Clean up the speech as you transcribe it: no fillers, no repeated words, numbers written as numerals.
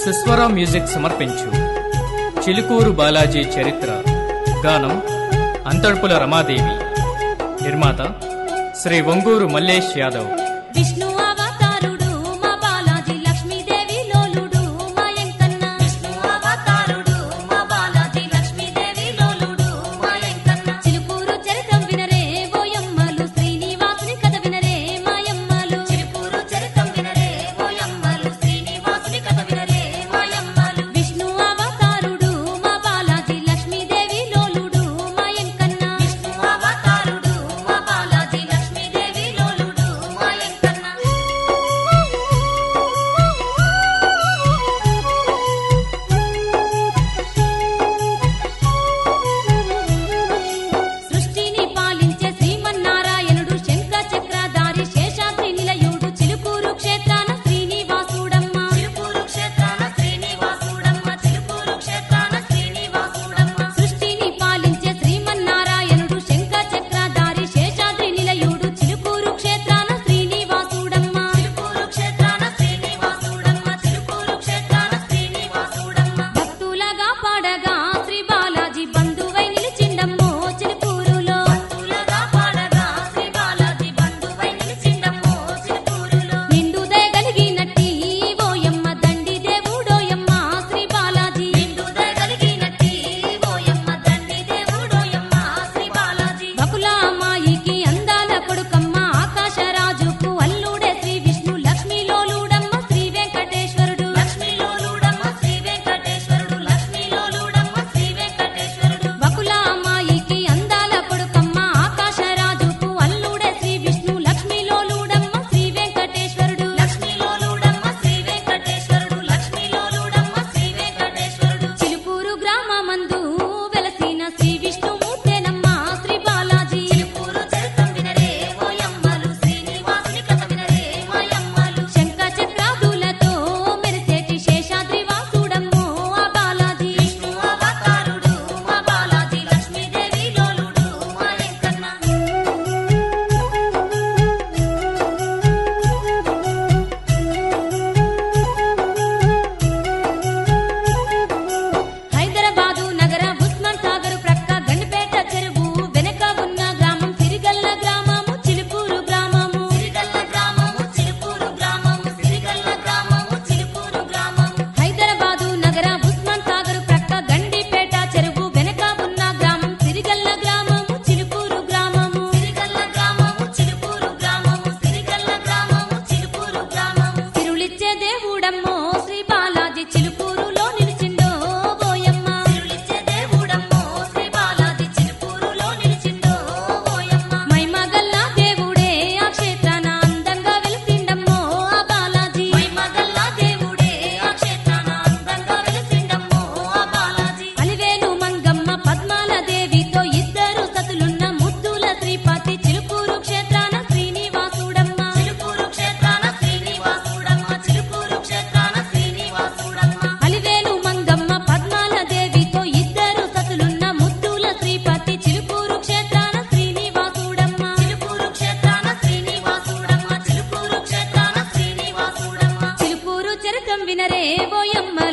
సుస్వర music సమర్పించు చిలుకూరు బాలాజీ చరిత్ర గానం అంతర్పుల రమాదేవి. నిర్మాత శ్రీ వంగూరు మల్లేష్ యాదవ్. విష్ణు అవతారుడు మా బాలాజీ లక్ష్మీదేవి లోలుడు మా ఎంకన్న. విష్ణు అవతారుడు మా బాలాజీ లక్ష్మీదేవి లోలుడు మా ఎంకన్న. చిలుకూరు చరితం వినరే ఓయమ్మలు, శ్రీనివాసుని కథ వినరే మాయమ్మలు. చిలుకూరు చరితం వినరే ఓయమ్మలు, శ్రీనివాసుని కథ వినరే మాయమ్మలు. విష్ణు అవతారుడు మా బాలాజీ లక్ష్మీదేవి లోలుడు మా ఎంకన్న. విష్ణు అవతారుడు మా బాలాజీ లక్ష్మీదేవి లోలుడు మా ఎంకన్న. సృష్టిని పాలించే శ్రీమన్నారాయణుడు, శంఖ చక్రధారి శేషాద్రి నిలయుడు, చిలుకూరు క్షేత్రాన శ్రీనివాసుడమ్మ. చిలుకూరు క్షేత్రాన శ్రీనివాసుడమ్మ. చిలుకూరు క్షేత్రాన శ్రీనివాసుడమ్మ. సృష్టిని పాలించే శ్రీమన్నారాయణుడు, శంఖ చక్రధారి శేషాద్రి నిలయుడు, చిలుకూరు క్షేత్రాన శ్రీనివాసుడమ్మ. చిలుకూరు క్షేత్రాన శ్రీనివాసుడమ్మ. చిలుకూరు క్షేత్రాన శ్రీనివాసుడమ్మ. భక్తులగా పాడగా శ్రీ బాలాజీ బంధువై నిలిచిండమ్మో చిలుకూరులో. భక్తులగా పాడగా శ్రీ బాలాజీ బంధువై నిలిచిండమ్మో చిలుకూరులో. నిండు దయగలిగినట్టి ఓయమ్మ దండి దేవుడోయమ్మ శ్రీ బాలాజీ. నిండు దయగలిగినట్టి ఓయమ్మ దండి దేవుడోయమ్మ శ్రీ బాలాజీ. బకుల అమ్మాయికి అందాల కొడుకమ్మ, ఆకాశరాజుకు అల్లుడే శ్రీ విష్ణు లక్ష్మీలోలుడమ్మ శ్రీ వెంకటేశ్వరుడు. లక్ష్మీలోలుడమ్మ శ్రీ వెంకటేశ్వరుడు. లక్ష్మీలోలుడమ్మ శ్రీ వెంకటేశ్వరుడు. బకుల అమ్మాయికి అందాల కొడుకమ్మ, ఆకాశరాజుకు అల్లుడే శ్రీ విష్ణు లక్ష్మీలోలుడమ్మ శ్రీ వెంకటేశ్వరుడు. లక్ష్మీలోలుడమ్మ శ్రీ వెంకటేశ్వరుడు. లక్ష్మీలోలుడమ్మ శ్రీ వెంకటేశ్వరుడు. చిలుకూరు గ్రామమందు వెలసిన శ్రీ విష్ణుమూర్తేనమ్మ శ్రీ బాలాజీ. చిలుకూరు చరితం వినరే ఓయమ్మలు, శ్రీనివాసుని కథ వినరే మాయమ్మలు. శంఖ చక్రాదులతో మెరిసేటి శేషాద్రి వాసుడమ్మో ఆ బాలాజీ. విష్ణు అవతారుడు మా బాలాజీ లక్ష్మీదేవి లోలుడు మా ఎంకన్న. హైదరాబాదు నగర ఉస్మాన్ సాగర్ ప్రక్క గండిపేట చెరువు వెనక ఉన్న గ్రామం సిరిగల్ల గ్రామము చిలుకూరు గ్రామము. సిరిగల్ల గ్రామము చిలుకూరు గ్రామము. సిరిగల్ల గ్రామము చిలుకూరు గ్రామము. హైదరాబాదు నగర ఉస్మాన్ సాగర్ ప్రక్క గండిపేట చెరువు వెనక ఉన్న గ్రామం సిరిగల్ల గ్రామము చిలుకూరు గ్రామము. సిరిగల్ల గ్రామము చిలుకూరు గ్రామము. సిరిగల్ల గ్రామము చిలుకూరు గ్రామము. సిరులిచ్చే దేవుడమ్మో శ్రీ బాలాజీ చిలుకూరులో నిలిచిండో ఓయమ్మ. సిరులిచ్చే దేవుడమ్మో శ్రీ బాలాజీ చిలుకూరులో నిలిచిండో ఓయమ్మ. మైమగల్ల దేవుడే ఆ క్షేత్రాన అందంగా వెలిసిండమ్మో ఆ బాలాజీ. మైమగల్ల దేవుడే ఆ క్షేత్రాన అందంగా వెలిసిండమ్మో ఆ బాలాజీ. అలివేలు మంగమ్మ పద్మాల దేవితో ఇద్దరు సతులున్న ముద్దుల శ్రీపతి, చిలుకూరు క్షేత్రాన శ్రీనివాసుడమ్మ. చిలుకూరు క్షేత్రాన శ్రీనివాసుడమ్మ. చిలుకూరు క్షేత్రాన శ్రీనివాసుడమ్మ. అలివేలు మంగమ్మ పద్మాల దేవితో ఇద్దరు సతులున్న ముద్దుల శ్రీపతి, చిలుకూరు క్షేత్రాన శ్రీనివాసుడమ్మ. చిలుకూరు క్షేత్రాన శ్రీనివాసుడమ్మ. చిలుకూరు క్షేత్రాన శ్రీనివాసుడమ్మ. చిలుకూరు చరితం వినరే ఓయమ్మ